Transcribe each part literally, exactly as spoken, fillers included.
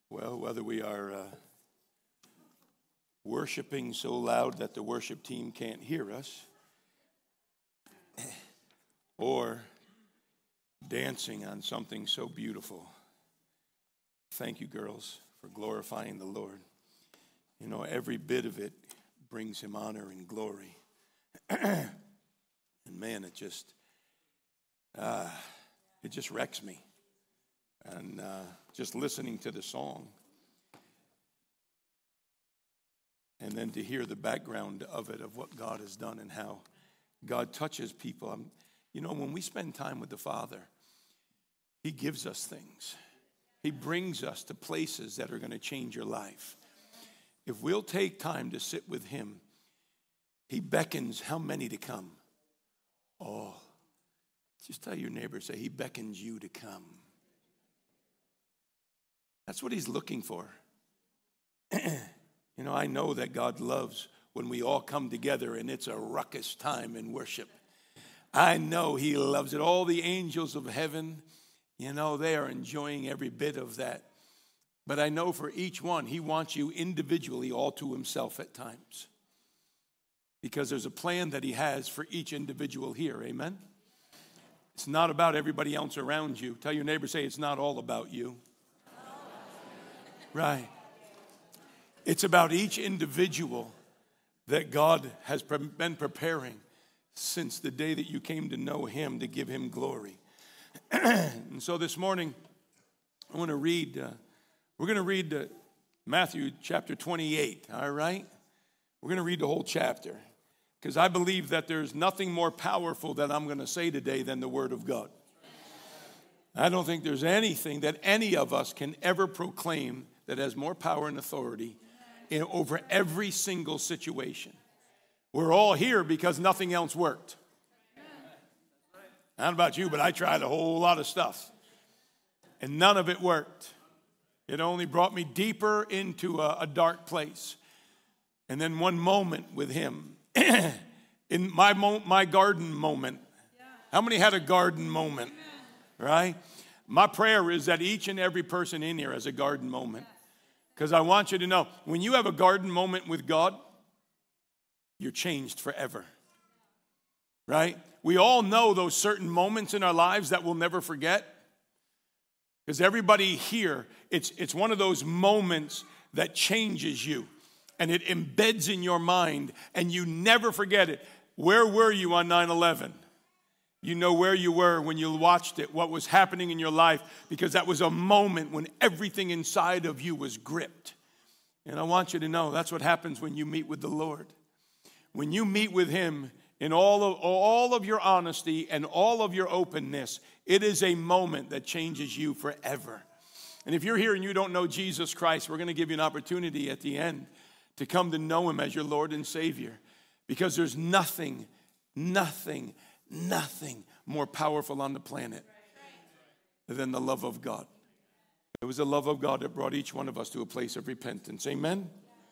Well, whether we are uh, worshiping so loud that the worship team can't hear us, or dancing on something so beautiful, thank you, girls, for glorifying the Lord. You know, every bit of it brings him honor and glory. And man, it just, uh, it just wrecks me. And uh, just listening to the song, and then to hear the background of it, of what God has done and how God touches people. I'm, you know, when we spend time with the Father, he gives us things. He brings us to places that are going to change your life. If we'll take time to sit with him, he beckons how many to come? All. Just tell your neighbor, say, he beckons you to come. That's what he's looking for. You know, I know that God loves when we all come together and it's a ruckus time in worship. I know he loves it. All the angels of heaven, you know, they are enjoying every bit of that. But I know for each one, he wants you individually all to himself at times. Because there's a plan that he has for each individual here. Amen? It's not about everybody else around you. Tell your neighbor, say, it's not all about you. Right. It's about each individual that God has been preparing since the day that you came to know him, to give him glory. And so this morning, I want to read, uh, we're going to read uh, Matthew chapter twenty-eight, all right? We're going to read the whole chapter because I believe that there's nothing more powerful that I'm going to say today than the Word of God. I don't think there's anything that any of us can ever proclaim that has more power and authority in, over every single situation. We're all here because nothing else worked. I don't know about you, but I tried a whole lot of stuff, and none of it worked. It only brought me deeper into a, a dark place. And then one moment with him, in my mo- my garden moment. How many had a garden moment, right? My prayer is that each and every person in here has a garden moment. Because I want you to know, when you have a garden moment with God, you're changed forever. Right? We all know those certain moments in our lives that we'll never forget. Because everybody here, it's, it's one of those moments that changes you. And it embeds in your mind, and you never forget it. Where were you on nine eleven? You know where you were when you watched it, what was happening in your life, because that was a moment when everything inside of you was gripped. And I want you to know that's what happens when you meet with the Lord. When you meet with him in all of, all of your honesty and all of your openness, it is a moment that changes you forever. And if you're here and you don't know Jesus Christ, we're going to give you an opportunity at the end to come to know him as your Lord and Savior. Because there's nothing, nothing, nothing more powerful on the planet than the love of God. It was the love of God that brought each one of us to a place of repentance. Amen?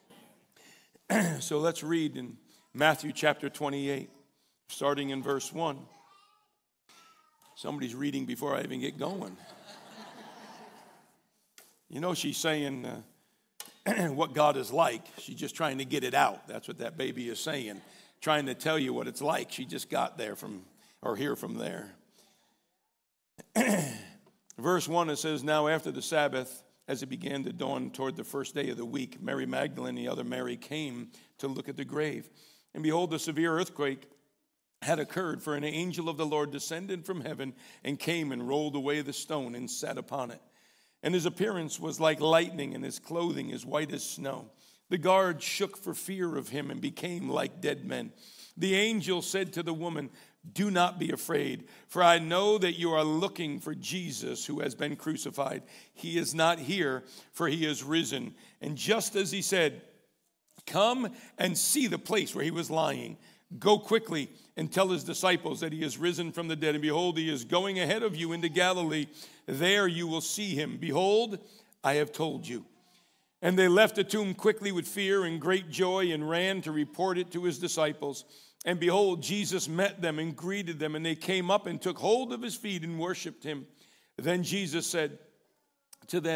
So let's read in Matthew chapter twenty-eight, starting in verse one. Somebody's reading before I even get going. You know, she's saying uh, what God is like. She's just trying to get it out. That's what that baby is saying. Trying to tell you what it's like. She just got there from, or here from there. Verse one, it says, now after the Sabbath, as it began to dawn toward the first day of the week, Mary Magdalene and the other Mary came to look at the grave. And behold, a severe earthquake had occurred, for an angel of the Lord descended from heaven and came and rolled away the stone and sat upon it. And his appearance was like lightning, and his clothing as white as snow. The guards shook for fear of him and became like dead men. The angel said to the woman, do not be afraid, for I know that you are looking for Jesus who has been crucified. He is not here, for he is risen. And just as he said, come and see the place where he was lying. Go quickly and tell his disciples that he is risen from the dead. And behold, he is going ahead of you into Galilee. There you will see him. Behold, I have told you. And they left the tomb quickly with fear and great joy and ran to report it to his disciples. And behold, Jesus met them and greeted them, and they came up and took hold of his feet and worshiped him. Then Jesus said to them,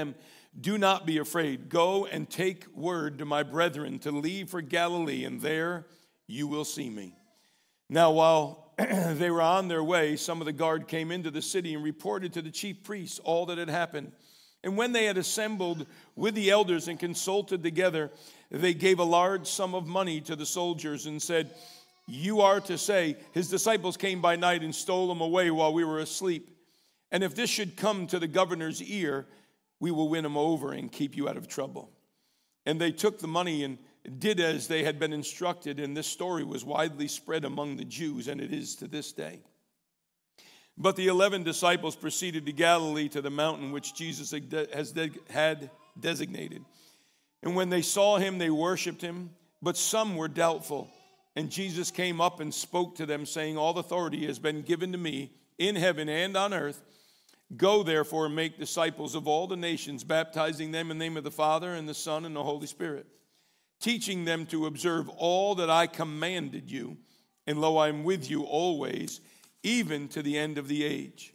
do not be afraid. Go and take word to my brethren to leave for Galilee, and there you will see me. Now, while they were on their way, some of the guard came into the city and reported to the chief priests all that had happened. And when they had assembled with the elders and consulted together, they gave a large sum of money to the soldiers and said, you are to say, his disciples came by night and stole him away while we were asleep. And if this should come to the governor's ear, we will win him over and keep you out of trouble. And they took the money and did as they had been instructed, and this story was widely spread among the Jews, and it is to this day. But the eleven disciples proceeded to Galilee, to the mountain which Jesus had designated. And when they saw him, they worshipped him, but some were doubtful. And Jesus came up and spoke to them, saying, all authority has been given to me in heaven and on earth. Go, therefore, and make disciples of all the nations, baptizing them in the name of the Father and the Son and the Holy Spirit, teaching them to observe all that I commanded you. And lo, I am with you always, even to the end of the age.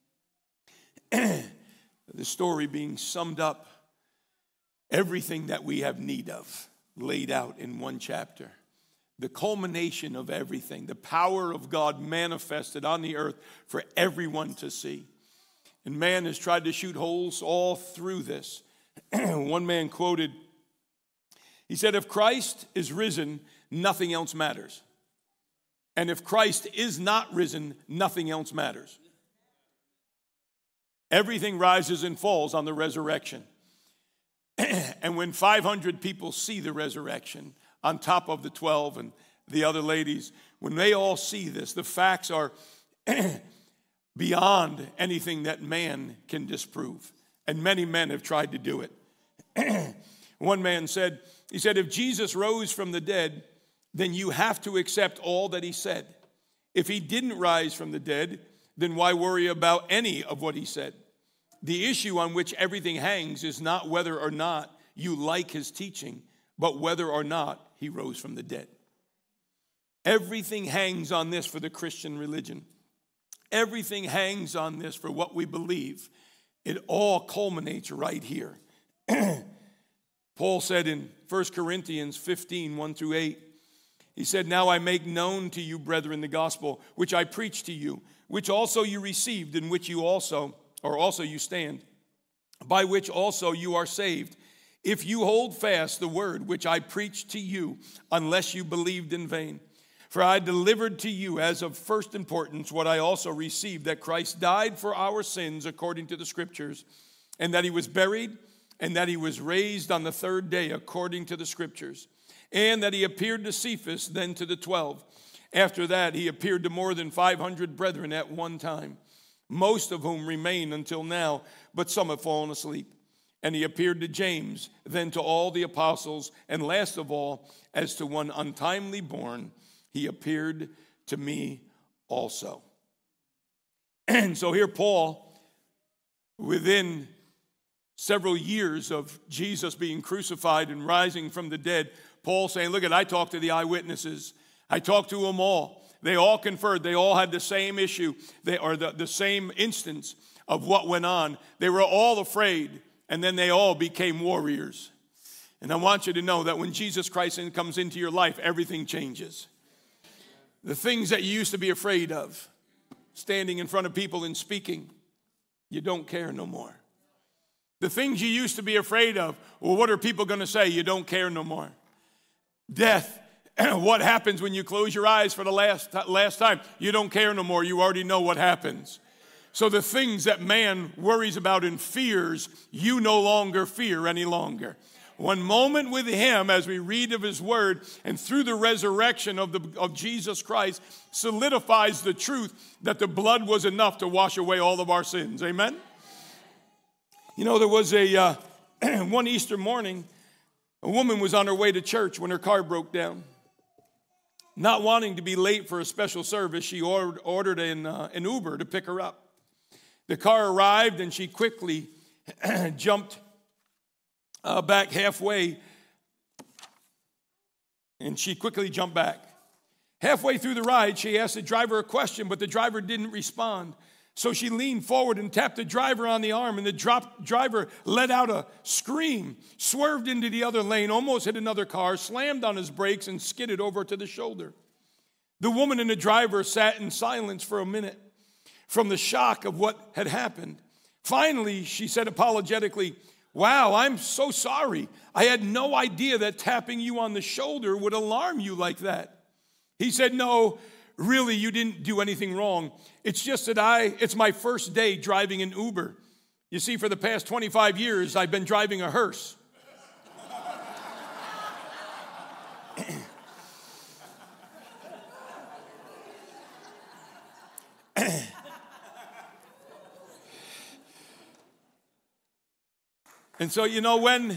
The story being summed up, everything that we have need of, laid out in one chapter. The culmination of everything, the power of God manifested on the earth for everyone to see. And man has tried to shoot holes all through this. One man quoted, he said, if Christ is risen, nothing else matters. And if Christ is not risen, nothing else matters. Everything rises and falls on the resurrection. And when five hundred people see the resurrection, on top of the twelve and the other ladies, when they all see this, the facts are beyond anything that man can disprove. And many men have tried to do it. One man said, he said, if Jesus rose from the dead, then you have to accept all that he said. If he didn't rise from the dead, then why worry about any of what he said? The issue on which everything hangs is not whether or not you like his teaching, but whether or not he rose from the dead. Everything hangs on this for the Christian religion. Everything hangs on this for what we believe. It all culminates right here. Paul said in First Corinthians fifteen, one through eight, he said, now I make known to you, brethren, the gospel, which I preached to you, which also you received, in which you also, or also you stand, by which also you are saved, if you hold fast the word which I preached to you, unless you believed in vain. For I delivered to you as of first importance what I also received, that Christ died for our sins according to the Scriptures, and that he was buried, and that he was raised on the third day according to the Scriptures, and that he appeared to Cephas, then to the twelve. After that, he appeared to more than five hundred brethren at one time, most of whom remain until now, but some have fallen asleep. And he appeared to James, then to all the apostles, and last of all, as to one untimely born, he appeared to me also. And so here Paul, within several years of Jesus being crucified and rising from the dead, Paul saying, look at, I talked to the eyewitnesses. I talked to them all. They all conferred. They all had the same issue, they, or the, the same instance of what went on. They were all afraid, and then they all became warriors. And I want you to know that when Jesus Christ comes into your life, everything changes. The things that you used to be afraid of, standing in front of people and speaking, you don't care no more. The things you used to be afraid of, well, what are people going to say? You don't care no more. Death, what happens when you close your eyes for the last, last time? You don't care no more. You already know what happens. So the things that man worries about and fears, you no longer fear any longer. One moment with him, as we read of his word, and through the resurrection of, the, of Jesus Christ, solidifies the truth that the blood was enough to wash away all of our sins. Amen? You know, there was a, uh, one Easter morning, a woman was on her way to church when her car broke down. Not wanting to be late for a special service, she ordered, ordered an, uh, an Uber to pick her up. The car arrived, and she quickly jumped Uh, back halfway, and she quickly jumped back. Halfway through the ride, she asked the driver a question, but the driver didn't respond. So she leaned forward and tapped the driver on the arm, and the drop, driver let out a scream, swerved into the other lane, almost hit another car, slammed on his brakes, and skidded over to the shoulder. The woman and the driver sat in silence for a minute from the shock of what had happened. Finally, she said apologetically, "Wow, I'm so sorry. I had no idea that tapping you on the shoulder would alarm you like that." He said, "No, really, you didn't do anything wrong. It's just that I, it's my first day driving an Uber. You see, for the past twenty-five years, I've been driving a hearse." And so, you know, when,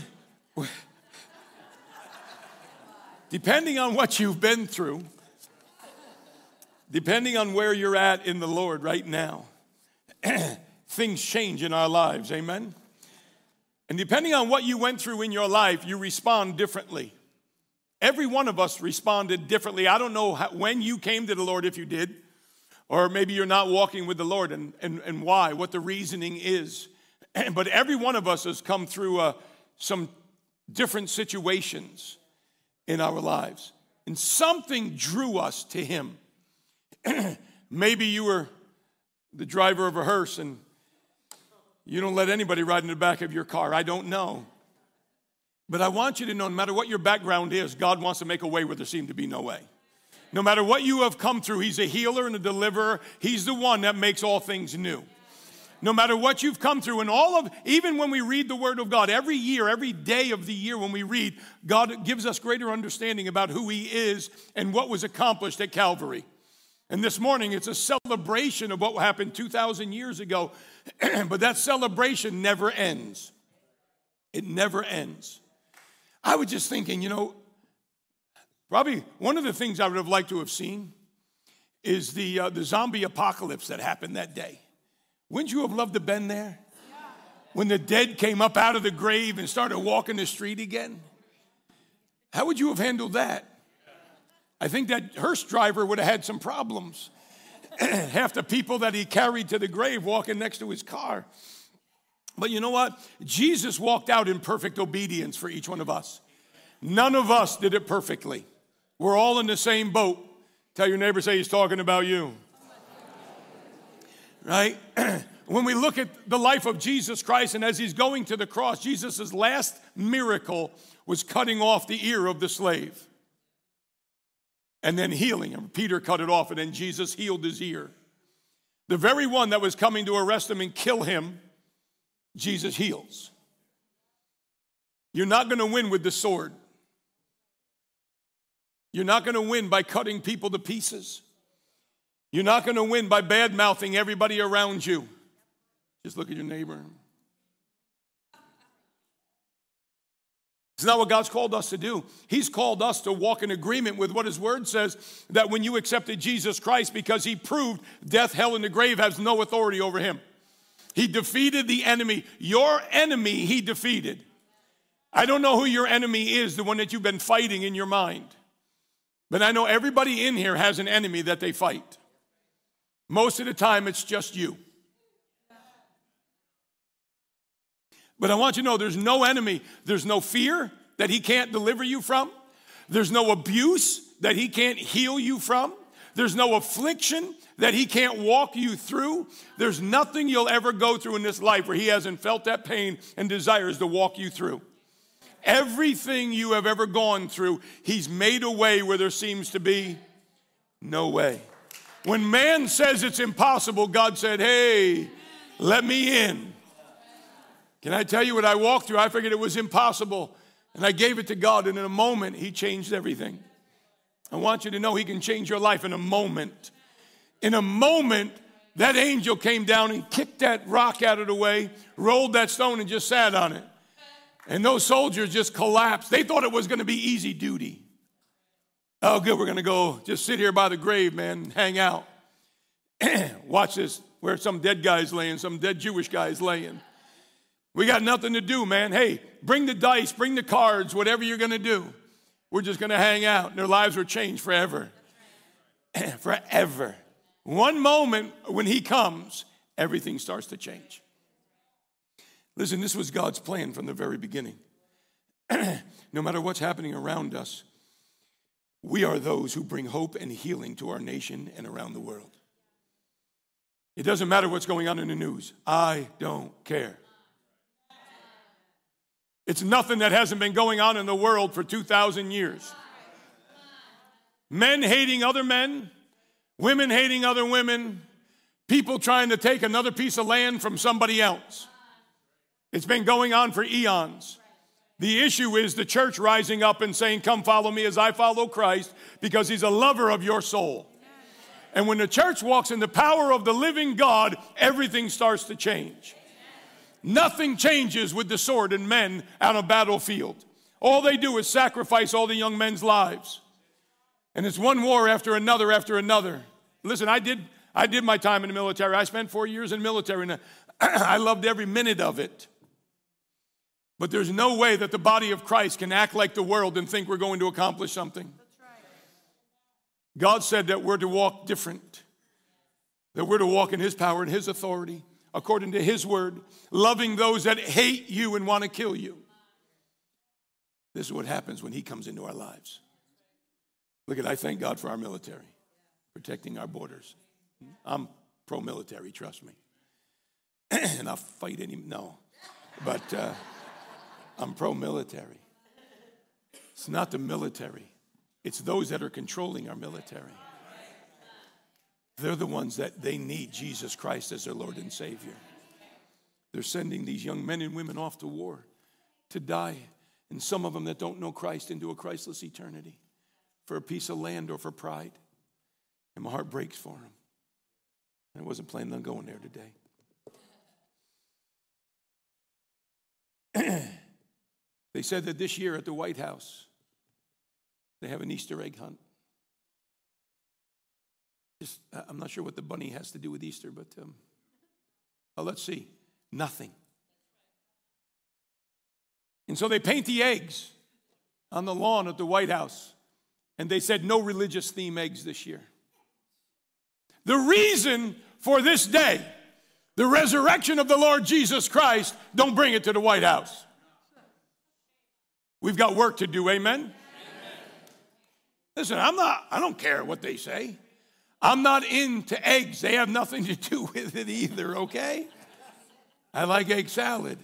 depending on what you've been through, depending on where you're at in the Lord right now, things change in our lives, amen? And depending on what you went through in your life, you respond differently. Every one of us responded differently. I don't know how, when you came to the Lord, if you did, or maybe you're not walking with the Lord, and, and, and why, what the reasoning is. But every one of us has come through uh, some different situations in our lives. And something drew us to him. Maybe you were the driver of a hearse and you don't let anybody ride in the back of your car. I don't know. But I want you to know, no matter what your background is, God wants to make a way where there seemed to be no way. No matter what you have come through, he's a healer and a deliverer. He's the one that makes all things new. No matter what you've come through, and all of, even when we read the Word of God, every year, every day of the year when we read, God gives us greater understanding about who he is and what was accomplished at Calvary. And this morning, it's a celebration of what happened two thousand years ago, but that celebration never ends. It never ends. I was just thinking, you know, probably one of the things I would have liked to have seen is the, uh, the zombie apocalypse that happened that day. Wouldn't you have loved to have been there? When the dead came up out of the grave and started walking the street again? How would you have handled that? I think that hearse driver would have had some problems. Half the people that he carried to the grave walking next to his car. But you know what? Jesus walked out in perfect obedience for each one of us. None of us did it perfectly. We're all in the same boat. Tell your neighbor, say he's talking about you. Right? When we look at the life of Jesus Christ, and as he's going to the cross, Jesus' last miracle was cutting off the ear of the slave. And then healing him. Peter cut it off, and then Jesus healed his ear. The very one that was coming to arrest him and kill him, Jesus heals. You're not going to win with the sword. You're not going to win by cutting people to pieces. You're not going to win by bad-mouthing everybody around you. Just look at your neighbor. It's not what God's called us to do. He's called us to walk in agreement with what his word says, that when you accepted Jesus Christ, because he proved death, hell, and the grave has no authority over him. He defeated the enemy. Your enemy, he defeated. I don't know who your enemy is, the one that you've been fighting in your mind. But I know everybody in here has an enemy that they fight. Most of the time, it's just you. But I want you to know there's no enemy. There's no fear that he can't deliver you from. There's no abuse that he can't heal you from. There's no affliction that he can't walk you through. There's nothing you'll ever go through in this life where he hasn't felt that pain and desires to walk you through. Everything you have ever gone through, he's made a way where there seems to be no way. When man says it's impossible, God said, hey, let me in. Can I tell you what I walked through? I figured it was impossible, and I gave it to God, and in a moment, he changed everything. I want you to know he can change your life in a moment. In a moment, that angel came down and kicked that rock out of the way, rolled that stone, and just sat on it. And those soldiers just collapsed. They thought it was going to be easy duty. Oh, good, we're going to go just sit here by the grave, man, and hang out. Watch this, where some dead guy's laying, some dead Jewish guy's laying. We got nothing to do, man. Hey, bring the dice, bring the cards, whatever you're going to do. We're just going to hang out. And their lives were changed forever. Forever. One moment when he comes, everything starts to change. Listen, this was God's plan from the very beginning. No matter what's happening around us, we are those who bring hope and healing to our nation and around the world. It doesn't matter what's going on in the news. I don't care. It's nothing that hasn't been going on in the world for two thousand years. Men hating other men, women hating other women, people trying to take another piece of land from somebody else. It's been going on for eons. The issue is the church rising up and saying, come follow me as I follow Christ, because he's a lover of your soul. And when the church walks in the power of the living God, everything starts to change. Nothing changes with the sword and men on a battlefield. All they do is sacrifice all the young men's lives. And it's one war after another after another. Listen, I did I did my time in the military. I spent four years in the military, and I loved every minute of it. But there's no way that the body of Christ can act like the world and think we're going to accomplish something. That's right. God said that we're to walk different, that we're to walk in his power and his authority, according to his word, loving those that hate you and want to kill you. This is what happens when he comes into our lives. Look at, I thank God for our military, protecting our borders. I'm pro-military, trust me. And I'll fight any, no. But uh, I'm pro-military. It's not the military. It's those that are controlling our military. They're the ones that they need Jesus Christ as their Lord and Savior. They're sending these young men and women off to war to die, and some of them that don't know Christ into a Christless eternity for a piece of land or for pride. And my heart breaks for them. I wasn't planning on going there today. They said that this year at the White House, they have an Easter egg hunt. Just, I'm not sure what the bunny has to do with Easter, but um, well, let's see. Nothing. And so they paint the eggs on the lawn at the White House, and they said no religious theme eggs this year. The reason for this day, the resurrection of the Lord Jesus Christ, don't bring it to the White House. We've got work to do, amen? Amen? Listen, I'm not, I don't care what they say. I'm not into eggs. They have nothing to do with it either, okay? I like egg salad.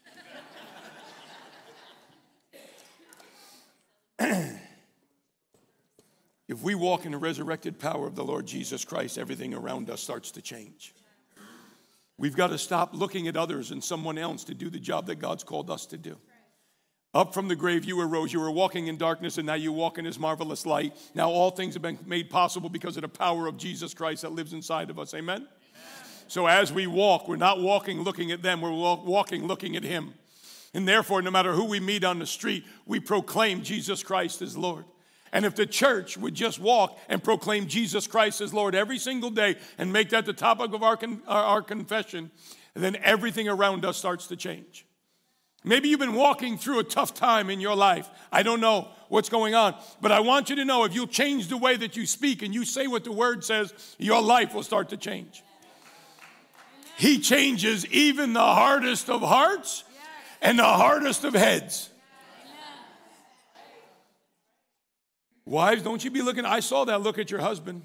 If we walk in the resurrected power of the Lord Jesus Christ, everything around us starts to change. We've got to stop looking at others and someone else to do the job that God's called us to do. Up from the grave you arose. You were walking in darkness, and now you walk in his marvelous light. Now all things have been made possible because of the power of Jesus Christ that lives inside of us. Amen? Amen. So as we walk, we're not walking looking at them. We're walking looking at him. And therefore, no matter who we meet on the street, we proclaim Jesus Christ as Lord. And if the church would just walk and proclaim Jesus Christ as Lord every single day and make that the topic of our, con- our confession, then everything around us starts to change. Maybe you've been walking through a tough time in your life. I don't know what's going on. But I want you to know, if you'll change the way that you speak and you say what the word says, your life will start to change. He changes even the hardest of hearts and the hardest of heads. Wives, don't you be looking. I saw that look at your husband.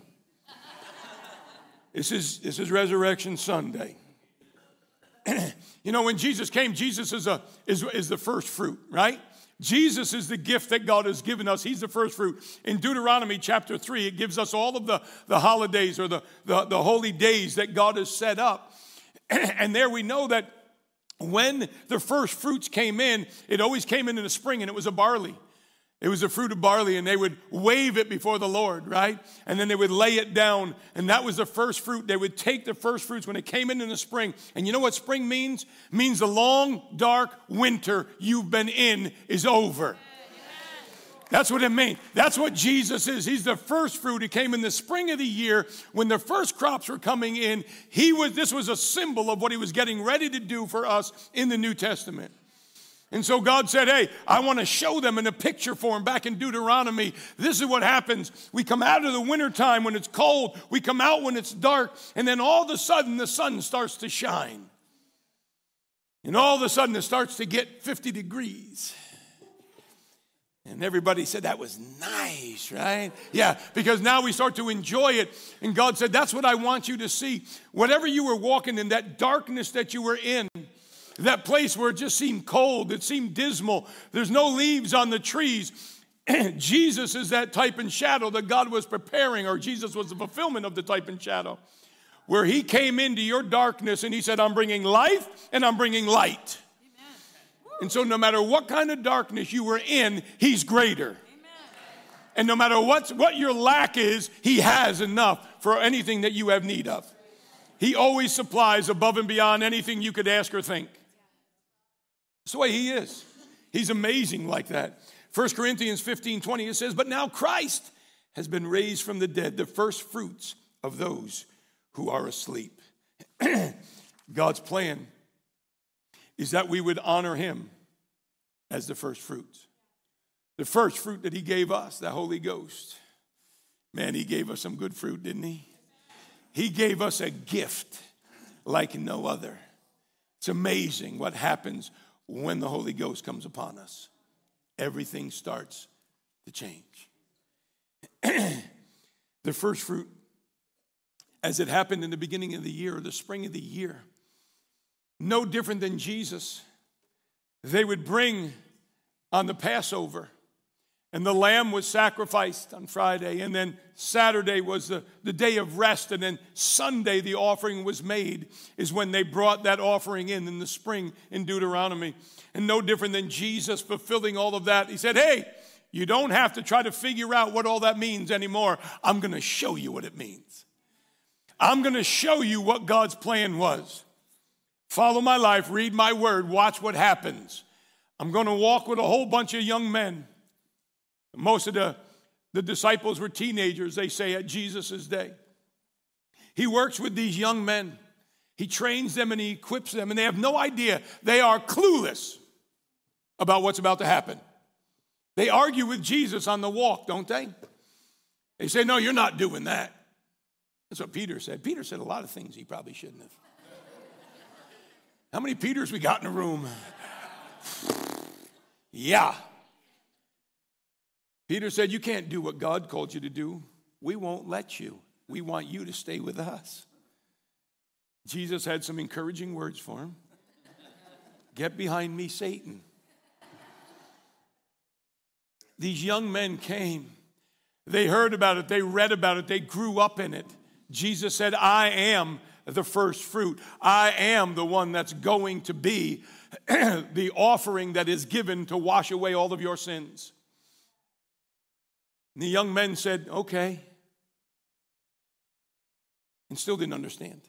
This is, this is Resurrection Sunday. You know, when Jesus came, Jesus is, a, is, is the first fruit, right? Jesus is the gift that God has given us. He's the first fruit. In Deuteronomy chapter three, it gives us all of the, the holidays or the, the, the holy days that God has set up. And there we know that when the first fruits came in, it always came in in the spring, and it was a barley. It was a fruit of barley, and they would wave it before the Lord, right? And then they would lay it down, and that was the first fruit. They would take the first fruits when it came in in the spring. And you know what spring means? It means the long, dark winter you've been in is over. That's what it means. That's what Jesus is. He's the first fruit. He came in the spring of the year when the first crops were coming in. He was. This was a symbol of what he was getting ready to do for us in the New Testament. And so God said, hey, I want to show them in a picture form back in Deuteronomy. This is what happens. We come out of the wintertime when it's cold. We come out when it's dark. And then all of a sudden, the sun starts to shine. And all of a sudden, it starts to get fifty degrees. And everybody said, that was nice, right? Yeah, because now we start to enjoy it. And God said, that's what I want you to see. Whatever you were walking in, that darkness that you were in, that place where it just seemed cold, it seemed dismal, there's no leaves on the trees. Jesus is that type and shadow that God was preparing, or Jesus was the fulfillment of the type and shadow, where he came into your darkness and he said, I'm bringing life and I'm bringing light. Amen. And so no matter what kind of darkness you were in, he's greater. Amen. And no matter what, what your lack is, he has enough for anything that you have need of. He always supplies above and beyond anything you could ask or think. That's the way he is. He's amazing like that. First Corinthians fifteen twenty, it says, but now Christ has been raised from the dead, the first fruits of those who are asleep. God's plan is that we would honor him as the first fruits. The first fruit that he gave us, the Holy Ghost. Man, he gave us some good fruit, didn't he? He gave us a gift like no other. It's amazing what happens when the Holy Ghost comes upon us. Everything starts to change. The first fruit, as it happened in the beginning of the year, or the spring of the year, no different than Jesus, they would bring on the Passover, and the lamb was sacrificed on Friday, and then Saturday was the, the day of rest, and then Sunday the offering was made, is when they brought that offering in in the spring in Deuteronomy. And no different than Jesus fulfilling all of that. He said, hey, you don't have to try to figure out what all that means anymore. I'm going to show you what it means. I'm going to show you what God's plan was. Follow my life, read my word, watch what happens. I'm going to walk with a whole bunch of young men. Most of the, the disciples were teenagers, they say, at Jesus' day. He works with these young men. He trains them and he equips them, and they have no idea. They are clueless about what's about to happen. They argue with Jesus on the walk, don't they? They say, no, you're not doing that. That's what Peter said. Peter said a lot of things he probably shouldn't have. How many Peters we got in the room? Yeah. Peter said, you can't do what God called you to do. We won't let you. We want you to stay with us. Jesus had some encouraging words for him. Get behind me, Satan. These young men came. They heard about it. They read about it. They grew up in it. Jesus said, I am the first fruit. I am the one that's going to be the offering that is given to wash away all of your sins. And the young men said, okay. And still didn't understand.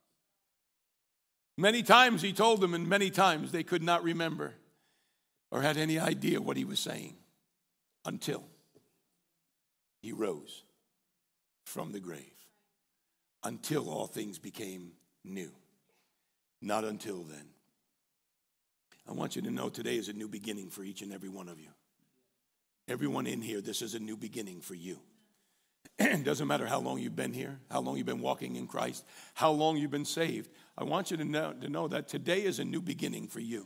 Many times he told them, and many times they could not remember or had any idea what he was saying until he rose from the grave. Until all things became new. Not until then. I want you to know today is a new beginning for each and every one of you. Everyone in here, this is a new beginning for you. It doesn't matter how long you've been here, how long you've been walking in Christ, how long you've been saved. I want you to know, to know that today is a new beginning for you.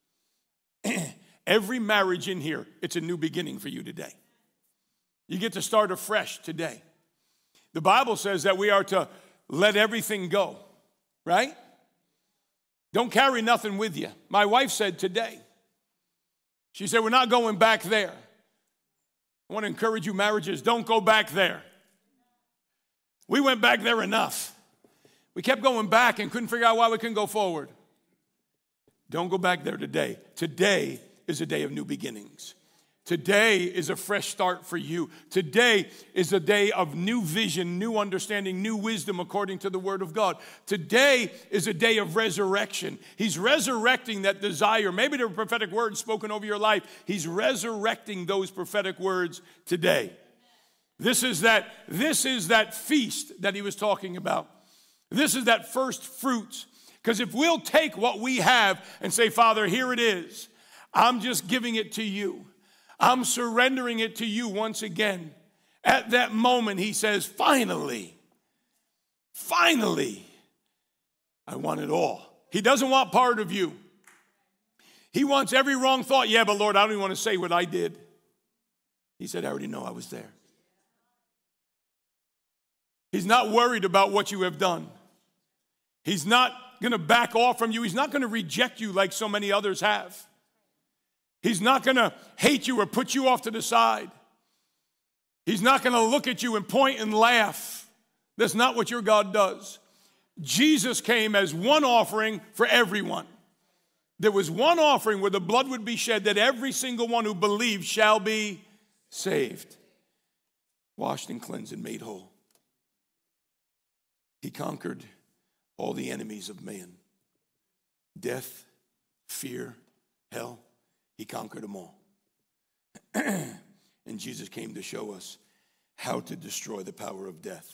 Every marriage in here, it's a new beginning for you today. You get to start afresh today. The Bible says that we are to let everything go, right? Don't carry nothing with you. My wife said today, she said, we're not going back there. I want to encourage you marriages, don't go back there. We went back there enough. We kept going back and couldn't figure out why we couldn't go forward. Don't go back there today. Today is a day of new beginnings. Today is a fresh start for you. Today is a day of new vision, new understanding, new wisdom according to the word of God. Today is a day of resurrection. He's resurrecting that desire. Maybe there are prophetic words spoken over your life. He's resurrecting those prophetic words today. This is that, this is that feast that he was talking about. This is that first fruits. Because if we'll take what we have and say, Father, here it is. I'm just giving it to you. I'm surrendering it to you once again. At that moment, he says, finally, finally, I want it all. He doesn't want part of you. He wants every wrong thought. Yeah, but Lord, I don't even want to say what I did. He said, I already know I was there. He's not worried about what you have done. He's not going to back off from you. He's not going to reject you like so many others have. He's not going to hate you or put you off to the side. He's not going to look at you and point and laugh. That's not what your God does. Jesus came as one offering for everyone. There was one offering where the blood would be shed that every single one who believes shall be saved, washed and cleansed and made whole. He conquered all the enemies of man. Death, fear, hell. He conquered them all. And Jesus came to show us how to destroy the power of death.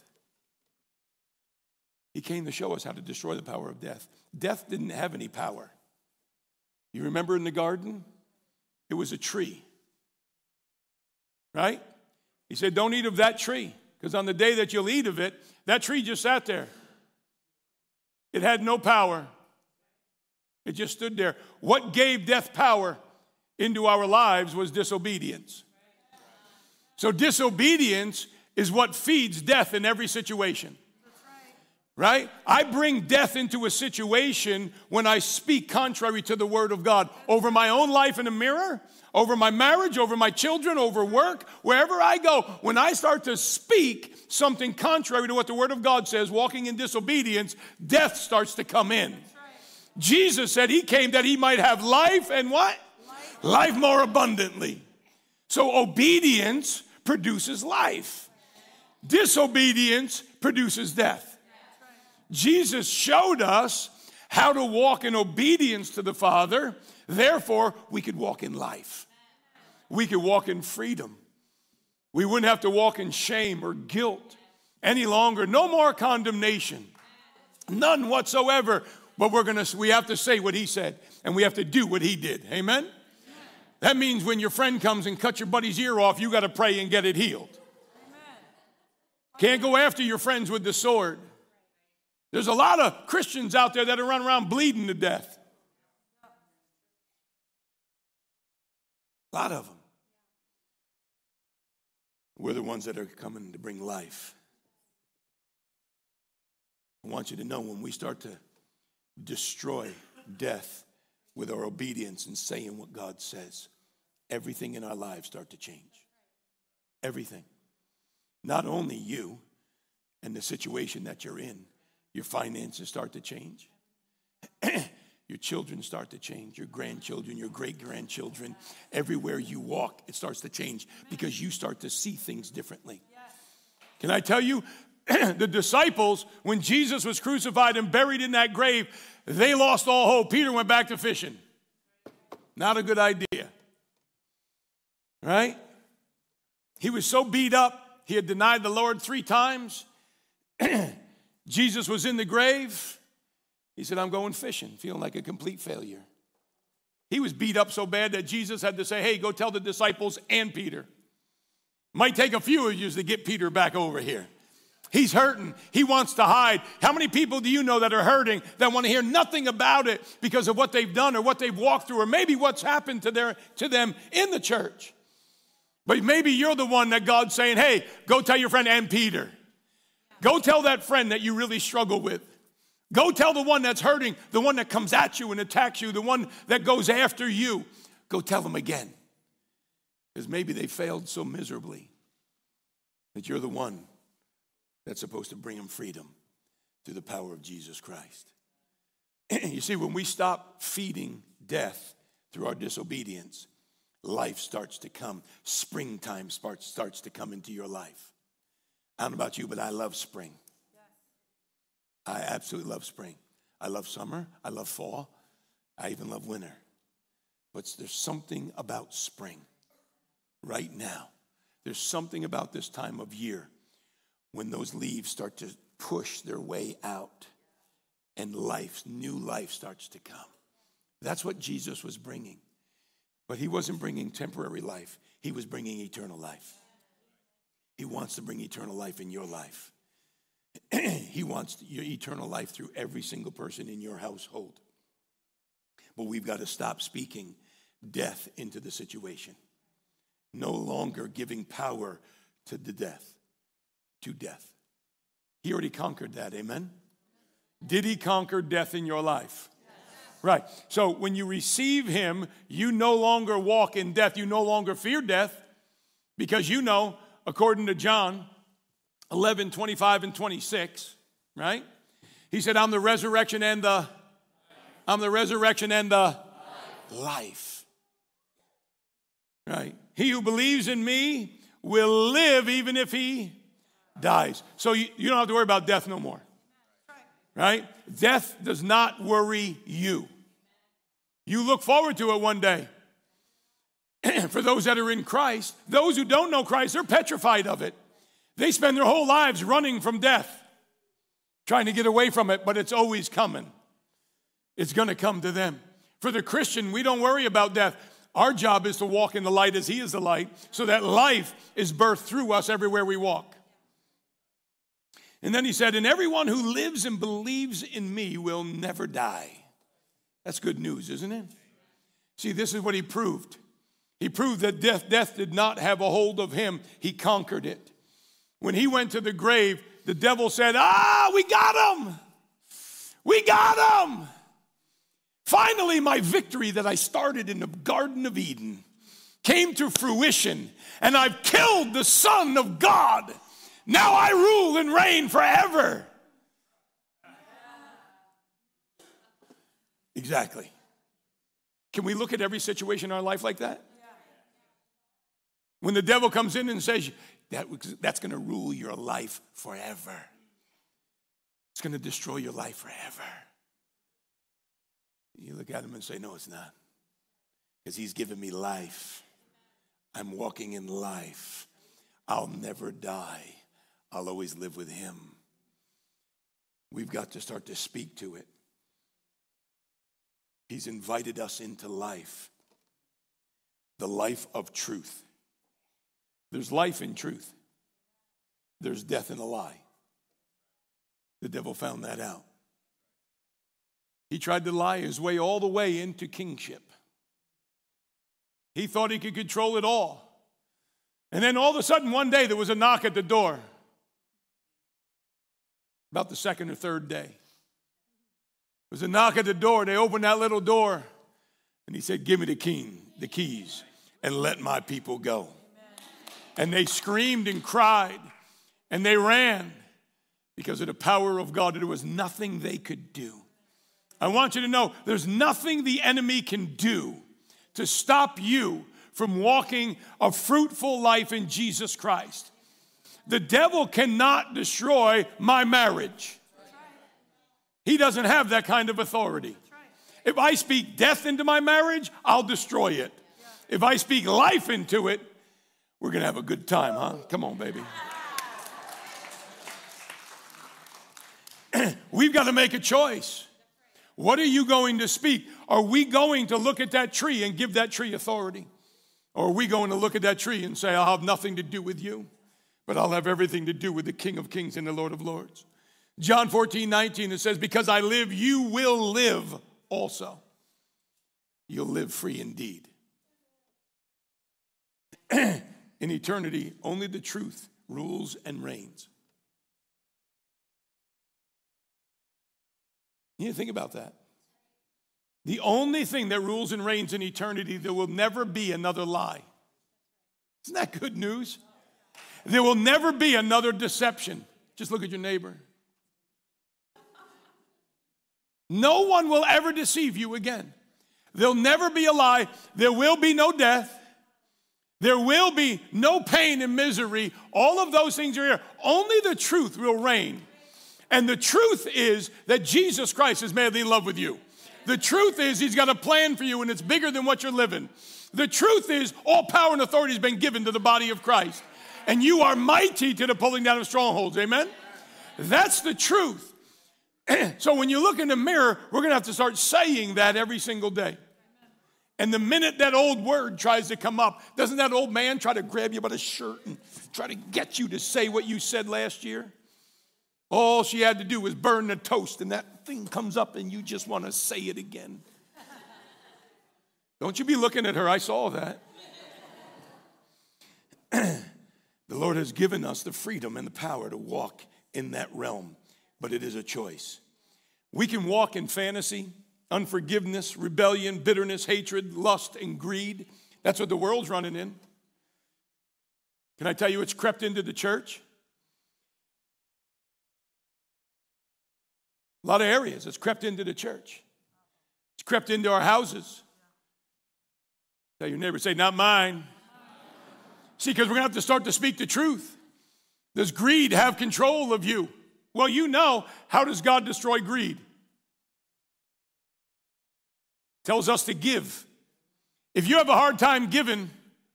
He came to show us how to destroy the power of death. Death didn't have any power. You remember in the garden? It was a tree. Right? He said, don't eat of that tree, because on the day that you'll eat of it, that tree just sat there. It had no power. It just stood there. What gave death power into our lives was disobedience. So disobedience is what feeds death in every situation. Right? I bring death into a situation when I speak contrary to the word of God over my own life in the mirror, over my marriage, over my children, over work, wherever I go. When I start to speak something contrary to what the word of God says, walking in disobedience, death starts to come in. Jesus said he came that he might have life and what? Life, life more abundantly. So obedience produces life. Disobedience produces death. Jesus showed us how to walk in obedience to the Father. Therefore, we could walk in life. We could walk in freedom. We wouldn't have to walk in shame or guilt any longer. No more condemnation. None whatsoever. But we're gonna, we have to say what he said, and we have to do what he did. Amen? That means when your friend comes and cuts your buddy's ear off, you got to pray and get it healed. Can't go after your friends with the sword. There's a lot of Christians out there that are running around bleeding to death. A lot of them. We're the ones that are coming to bring life. I want you to know when we start to destroy death with our obedience and saying what God says, everything in our lives start to change. Everything. Not only you and the situation that you're in, your finances start to change. Your children start to change. Your grandchildren, your great-grandchildren. Everywhere you walk, it starts to change because you start to see things differently. Can I tell you, the disciples, when Jesus was crucified and buried in that grave, they lost all hope. Peter went back to fishing. Not a good idea. Right? He was so beat up, he had denied the Lord three times. Jesus was in the grave. He said, I'm going fishing, feeling like a complete failure. He was beat up so bad that Jesus had to say, hey, go tell the disciples and Peter. Might take a few of you to get Peter back over here. He's hurting. He wants to hide. How many people do you know that are hurting that want to hear nothing about it because of what they've done or what they've walked through or maybe what's happened to their to them in the church? But maybe you're the one that God's saying, hey, go tell your friend and Peter. Go tell that friend that you really struggle with. Go tell the one that's hurting, the one that comes at you and attacks you, the one that goes after you. Go tell them again. Because maybe they failed so miserably that you're the one that's supposed to bring them freedom through the power of Jesus Christ. You see, when we stop feeding death through our disobedience, life starts to come. Springtime starts, starts to come into your life. I don't know about you, but I love spring. I absolutely love spring. I love summer. I love fall. I even love winter. But there's something about spring right now. There's something about this time of year when those leaves start to push their way out and life, new life starts to come. That's what Jesus was bringing. But he wasn't bringing temporary life. He was bringing eternal life. He wants to bring eternal life in your life. He wants your eternal life through every single person in your household. But we've got to stop speaking death into the situation. No longer giving power to the death, to death. He already conquered that, amen? Did he conquer death in your life? Yes. Right. So when you receive him, you no longer walk in death. You no longer fear death because you know, according to John eleven, twenty-five and twenty-six, right? He said, I'm the resurrection and the, I'm the resurrection and the life. Right? He who believes in me will live even if he dies. So you, you don't have to worry about death no more. Right? Death does not worry you. You look forward to it one day. For those that are in Christ, those who don't know Christ, they're petrified of it. They spend their whole lives running from death, trying to get away from it, but it's always coming. It's going to come to them. For the Christian, we don't worry about death. Our job is to walk in the light as he is the light, so that life is birthed through us everywhere we walk. And then he said, and everyone who lives and believes in me will never die. That's good news, isn't it? See, this is what he proved. He proved that death, death did not have a hold of him. He conquered it. When he went to the grave, the devil said, ah, we got him. We got him. Finally, my victory that I started in the Garden of Eden came to fruition, and I've killed the Son of God. Now I rule and reign forever. Exactly. Can we look at every situation in our life like that? When the devil comes in and says, that, that's going to rule your life forever. It's going to destroy your life forever. You look at him and say, no, it's not. Because he's given me life. I'm walking in life. I'll never die. I'll always live with him. We've got to start to speak to it. He's invited us into life. The life of truth. There's life in truth. There's death in a lie. The devil found that out. He tried to lie his way all the way into kingship. He thought he could control it all. And then all of a sudden one day there was a knock at the door. About the second or third day. There was a knock at the door. They opened that little door. And he said, give me the key, the keys, and let my people go. And they screamed and cried. And they ran because of the power of God. There was nothing they could do. I want you to know there's nothing the enemy can do to stop you from walking a fruitful life in Jesus Christ. The devil cannot destroy my marriage. He doesn't have that kind of authority. If I speak death into my marriage, I'll destroy it. If I speak life into it, we're going to have a good time, huh? Come on, baby. We've got to make a choice. What are you going to speak? Are we going to look at that tree and give that tree authority? Or are we going to look at that tree and say, I'll have nothing to do with you, but I'll have everything to do with the King of Kings and the Lord of Lords? John fourteen, nineteen, it says, because I live, you will live also. You'll live free indeed. In eternity, only the truth rules and reigns. You need to think about that. The only thing that rules and reigns in eternity, there will never be another lie. Isn't that good news? There will never be another deception. Just look at your neighbor. No one will ever deceive you again. There'll never be a lie. There will be no death. There will be no pain and misery. All of those things are here. Only the truth will reign. And the truth is that Jesus Christ is madly in love with you. The truth is he's got a plan for you, and it's bigger than what you're living. The truth is all power and authority has been given to the body of Christ. And you are mighty to the pulling down of strongholds. Amen? That's the truth. So when you look in the mirror, we're going to have to start saying that every single day. And the minute that old word tries to come up, doesn't that old man try to grab you by the shirt and try to get you to say what you said last year? All she had to do was burn the toast, and that thing comes up, and you just want to say it again. Don't you be looking at her. I saw that. The Lord has given us the freedom and the power to walk in that realm, but it is a choice. We can walk in fantasy, unforgiveness, rebellion, bitterness, hatred, lust, and greed. That's what the world's running in. Can I tell you it's crept into the church? A lot of areas it's crept into the church. It's crept into our houses. Tell your neighbor, say, not mine. See, because we're going to have to start to speak the truth. Does greed have control of you? Well, you know, how does God destroy greed? Tells us to give. If you have a hard time giving,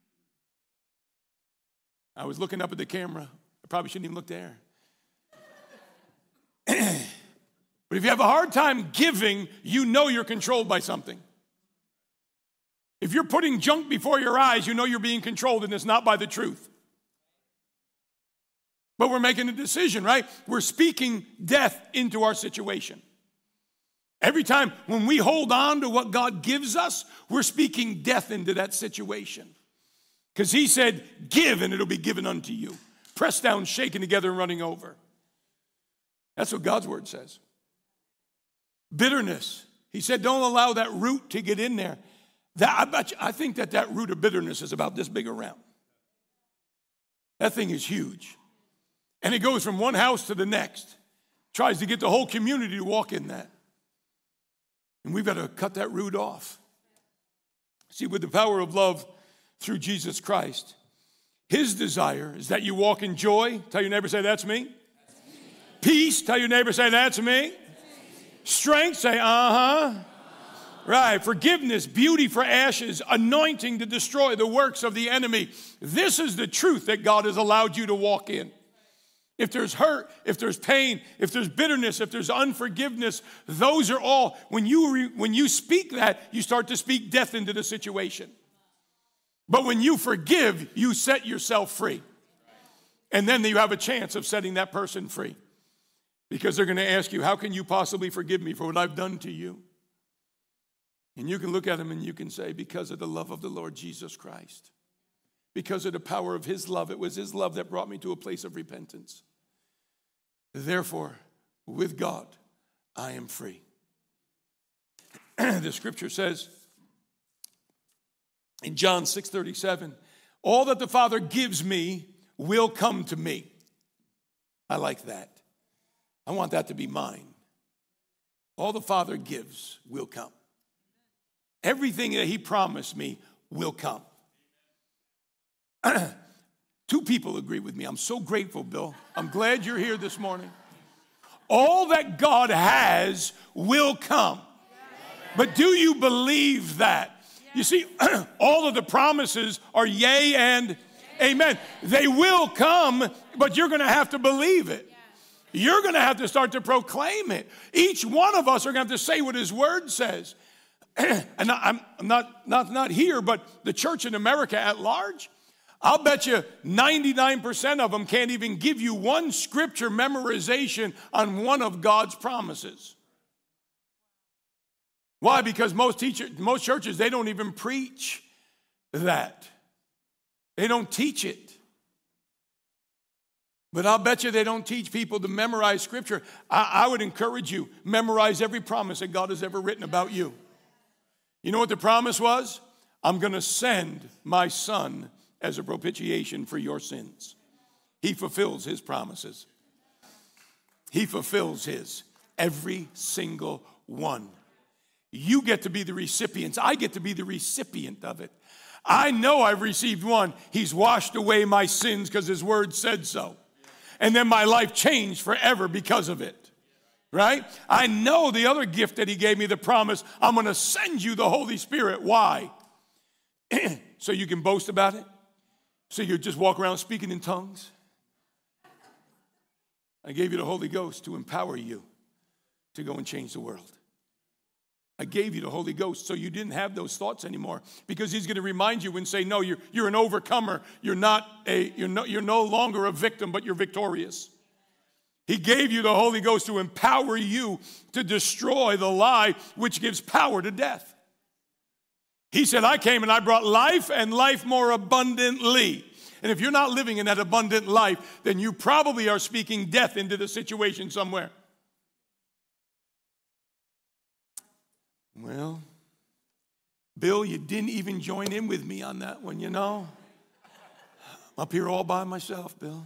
I was looking up at the camera. I probably shouldn't even look there. But if you have a hard time giving, you know you're controlled by something. If you're putting junk before your eyes, you know you're being controlled, and it's not by the truth. But we're making a decision, right? We're speaking death into our situation. Every time when we hold on to what God gives us, we're speaking death into that situation. Because he said, give and it'll be given unto you. Pressed down, shaken together, and running over. That's what God's word says. Bitterness. He said, don't allow that root to get in there. That, I, bet you, I think that that root of bitterness is about this big around. That thing is huge. And it goes from one house to the next. Tries to get the whole community to walk in that. And we've got to cut that root off. See, with the power of love through Jesus Christ, his desire is that you walk in joy. Tell your neighbor, say, that's me. That's me. Peace. Tell your neighbor, say, that's me. That's me. Strength, say, uh-huh. Right, forgiveness, beauty for ashes, anointing to destroy the works of the enemy. This is the truth that God has allowed you to walk in. If there's hurt, if there's pain, if there's bitterness, if there's unforgiveness, those are all, when you, re, when you speak that, you start to speak death into the situation. But when you forgive, you set yourself free. And then you have a chance of setting that person free. Because they're going to ask you, how can you possibly forgive me for what I've done to you? And you can look at them and you can say, because of the love of the Lord Jesus Christ. Because of the power of his love. It was his love that brought me to a place of repentance. Therefore, with God, I am free. The scripture says in John six thirty-seven, all that the Father gives me will come to me. I like that. I want that to be mine. All the Father gives will come. Everything that he promised me will come. Two people agree with me. I'm so grateful, Bill. I'm glad you're here this morning. All that God has will come. But do you believe that? You see, all of the promises are yea and amen. They will come, but you're going to have to believe it. You're going to have to start to proclaim it. Each one of us are going to have to say what his word says. And I'm not, not, not here, but the church in America at large, I'll bet you ninety-nine percent of them can't even give you one scripture memorization on one of God's promises. Why? Because most teachers, most churches, they don't even preach that. They don't teach it. But I'll bet you they don't teach people to memorize scripture. I, I would encourage you, memorize every promise that God has ever written about you. You know what the promise was? I'm going to send my son as a propitiation for your sins. He fulfills his promises. He fulfills his. Every single one. You get to be the recipients. I get to be the recipient of it. I know I've received one. He's washed away my sins because his word said so. And then my life changed forever because of it. Right? I know the other gift that he gave me, the promise, I'm going to send you the Holy Spirit. Why? So you can boast about it? So you just walk around speaking in tongues? I gave you the Holy Ghost to empower you to go and change the world. I gave you the Holy Ghost so you didn't have those thoughts anymore, because he's going to remind you and say, no, you're, you're an overcomer. You're not a, you're no, you're no longer a victim, but you're victorious. He gave you the Holy Ghost to empower you to destroy the lie which gives power to death. He said, I came and I brought life and life more abundantly. And if you're not living in that abundant life, then you probably are speaking death into the situation somewhere. Well, Bill, you didn't even join in with me on that one, you know. I'm up here all by myself, Bill.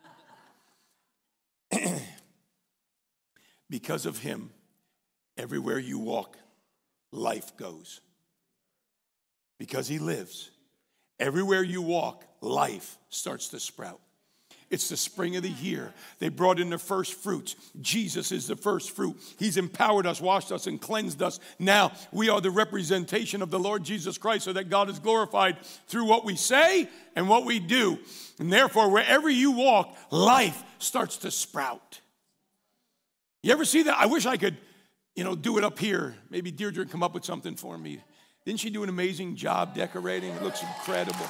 Because of him, everywhere you walk, life goes. Because he lives, everywhere you walk, life starts to sprout. It's the spring of the year. They brought in the first fruits. Jesus is the first fruit. He's empowered us, washed us, and cleansed us. Now we are the representation of the Lord Jesus Christ, so that God is glorified through what we say and what we do. And therefore, wherever you walk, life starts to sprout. You ever see that? I wish I could, you know, do it up here. Maybe Deirdre can come up with something for me. Didn't she do an amazing job decorating? It looks incredible.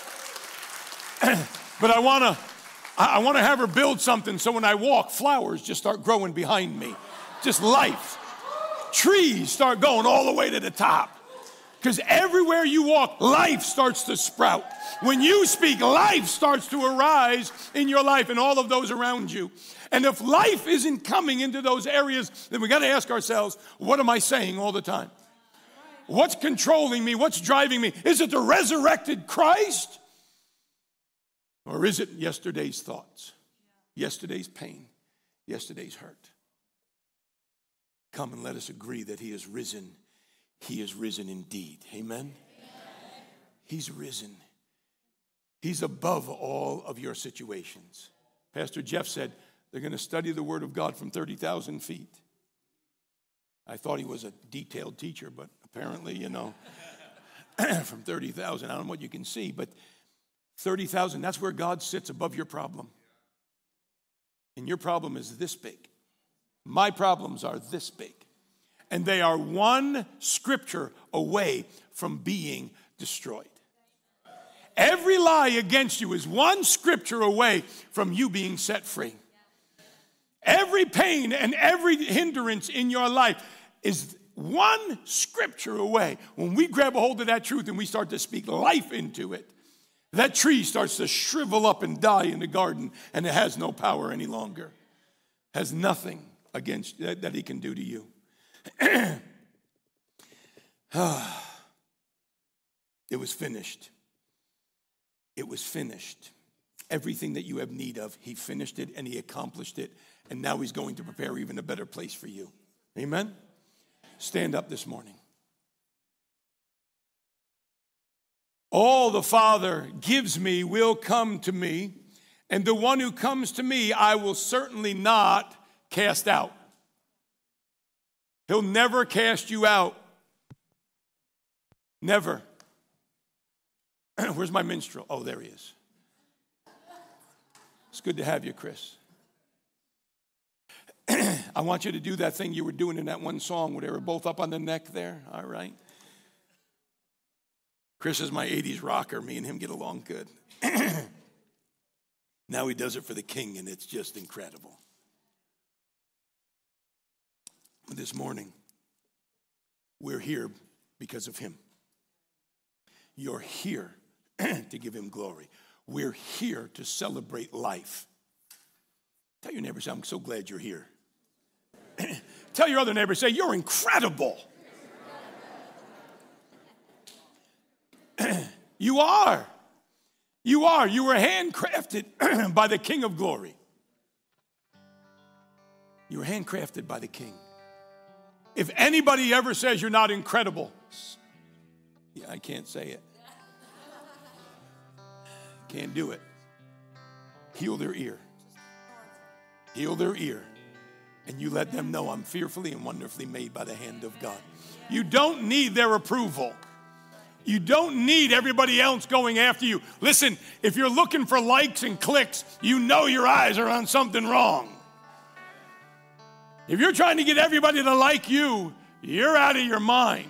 But I want to I want to have her build something so when I walk, flowers just start growing behind me. Just life. Trees start going all the way to the top. Because everywhere you walk, life starts to sprout. When you speak, life starts to arise in your life and all of those around you. And if life isn't coming into those areas, then we got to ask ourselves, what am I saying all the time? What's controlling me? What's driving me? Is it the resurrected Christ? Or is it yesterday's thoughts, yesterday's pain, yesterday's hurt? Come and let us agree that he is risen. He is risen indeed. Amen? Amen. He's risen. He's above all of your situations. Pastor Jeff said they're going to study the Word of God from thirty thousand feet. I thought he was a detailed teacher, but apparently, you know, from thirty thousand, I don't know what you can see, but thirty thousand, that's where God sits above your problem. And your problem is this big. My problems are this big. And they are one scripture away from being destroyed. Every lie against you is one scripture away from you being set free. Every pain and every hindrance in your life is one scripture away. When we grab a hold of that truth and we start to speak life into it, that tree starts to shrivel up and die in the garden, and it has no power any longer. Has nothing against that, that he can do to you. It was finished. It was finished. Everything that you have need of, he finished it and he accomplished it. And now he's going to prepare even a better place for you. Amen? Stand up this morning. All the Father gives me will come to me, and the one who comes to me I will certainly not cast out. He'll never cast you out. Never. Where's my minstrel? Oh, there he is. It's good to have you, Chris. I want you to do that thing you were doing in that one song where they were both up on the neck there. All right. Chris is my eighties rocker. Me and him get along good. Now he does it for the King, and it's just incredible. This morning, we're here because of him. You're here to give him glory. We're here to celebrate life. Tell your neighbor, I'm so glad you're here. Tell your other neighbor, say, you're incredible. You are. You are. You were handcrafted by the King of glory. You were handcrafted by the King. If anybody ever says you're not incredible, yeah, I can't say it. Can't do it. Heal their ear. Heal their ear. And you let them know I'm fearfully and wonderfully made by the hand of God. You don't need their approval. You don't need everybody else going after you. Listen, if you're looking for likes and clicks, you know your eyes are on something wrong. If you're trying to get everybody to like you, You're out of your mind.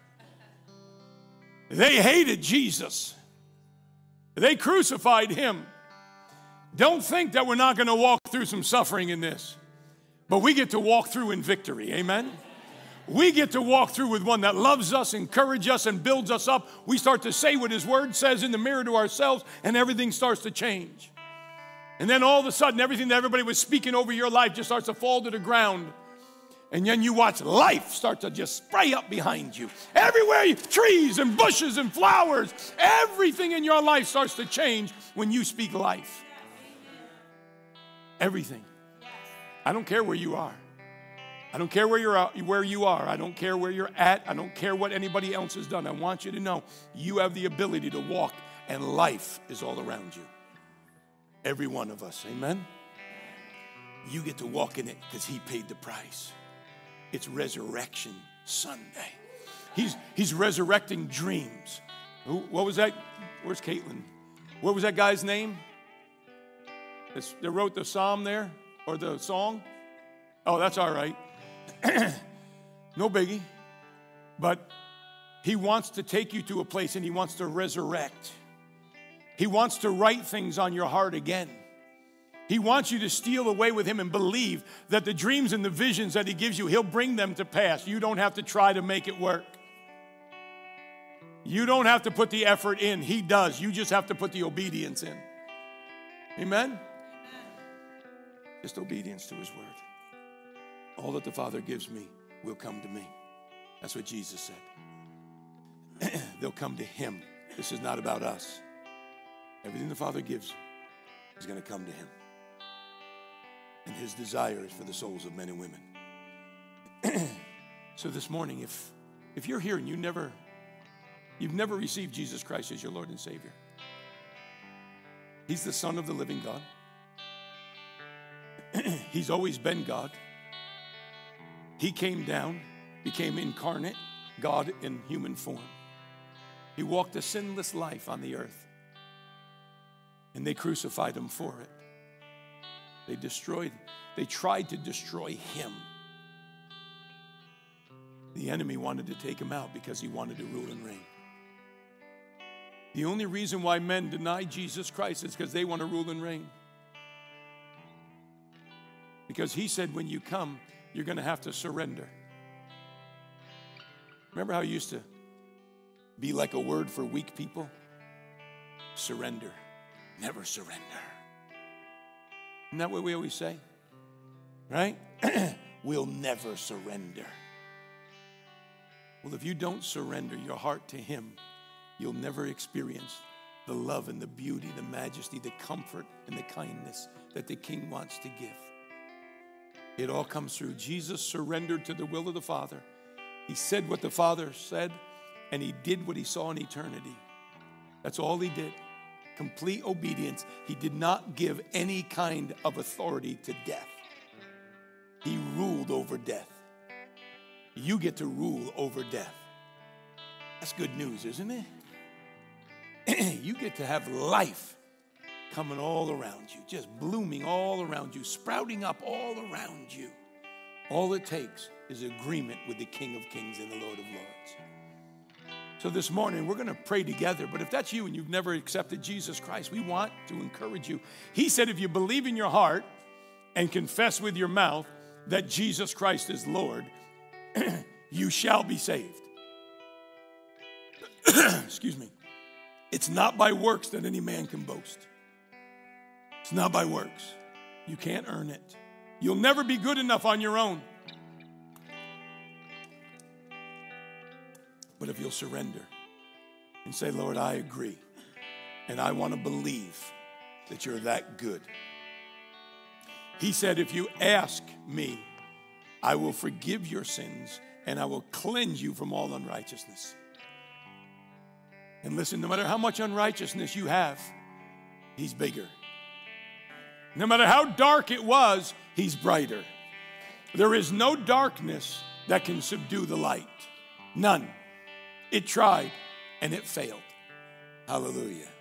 They hated Jesus. They crucified him. Don't think that we're not going to walk through some suffering in this. But we get to walk through in victory. Amen? We get to walk through with one that loves us, encourages us, and builds us up. We start to say what his word says in the mirror to ourselves, and everything starts to change. And then all of a sudden, everything that everybody was speaking over your life just starts to fall to the ground. And then you watch life start to just spray up behind you. Everywhere, you, trees and bushes and flowers, everything in your life starts to change when you speak life. Everything. I don't care where you are. I don't care where you're at, where you are. I don't care where you're at. I don't care what anybody else has done. I want you to know you have the ability to walk, and life is all around you. Every one of us. Amen? You get to walk in it because he paid the price. It's Resurrection Sunday. He's, he's resurrecting dreams. Who, what was that? Where's Caitlin? What was that guy's name? That's, that wrote the psalm there? Or the song? Oh, that's all right. No biggie. But he wants to take you to a place, and he wants to resurrect. He wants to write things on your heart again. He wants you to steal away with him and believe that the dreams and the visions that he gives you, he'll bring them to pass. You don't have to try to make it work. You don't have to put the effort in. He does. You just have to put the obedience in. Amen? Amen. Just obedience to his word. All that the Father gives me will come to me. That's what Jesus said. They'll come to him. This is not about us. Everything the Father gives is going to come to him. And his desire is for the souls of men and women. So this morning, if, if you're here and you never, you've never received Jesus Christ as your Lord and Savior, he's the Son of the living God. He's always been God. He came down, became incarnate, God in human form. He walked a sinless life on the earth. And they crucified him for it. They destroyed, they tried to destroy him. The enemy wanted to take him out because he wanted to rule and reign. The only reason why men deny Jesus Christ is because they want to rule and reign. Because he said, when you come, you're going to have to surrender. Remember how it used to be like a word for weak people? Surrender. Never surrender. Isn't that what we always say? Right? We'll never surrender. Well, if you don't surrender your heart to him, you'll never experience the love and the beauty, the majesty, the comfort, and the kindness that the King wants to give. It all comes through. Jesus surrendered to the will of the Father. He said what the Father said, and he did what he saw in eternity. That's all he did. Complete obedience. He did not give any kind of authority to death. He ruled over death. You get to rule over death. That's good news, isn't it? You get to have life coming all around you, just blooming all around you, sprouting up all around you. All it takes is agreement with the King of Kings and the Lord of Lords. So this morning, we're going to pray together. But if that's you and you've never accepted Jesus Christ, we want to encourage you. He said if you believe in your heart and confess with your mouth that Jesus Christ is Lord, you shall be saved. Excuse me. It's not by works that any man can boast. It's not by works. You can't earn it. You'll never be good enough on your own. But if you'll surrender and say, Lord, I agree, and I want to believe that you're that good. He said, if you ask me, I will forgive your sins and I will cleanse you from all unrighteousness. And listen, no matter how much unrighteousness you have, he's bigger. No matter how dark it was, he's brighter. There is no darkness that can subdue the light. None. It tried and it failed. Hallelujah.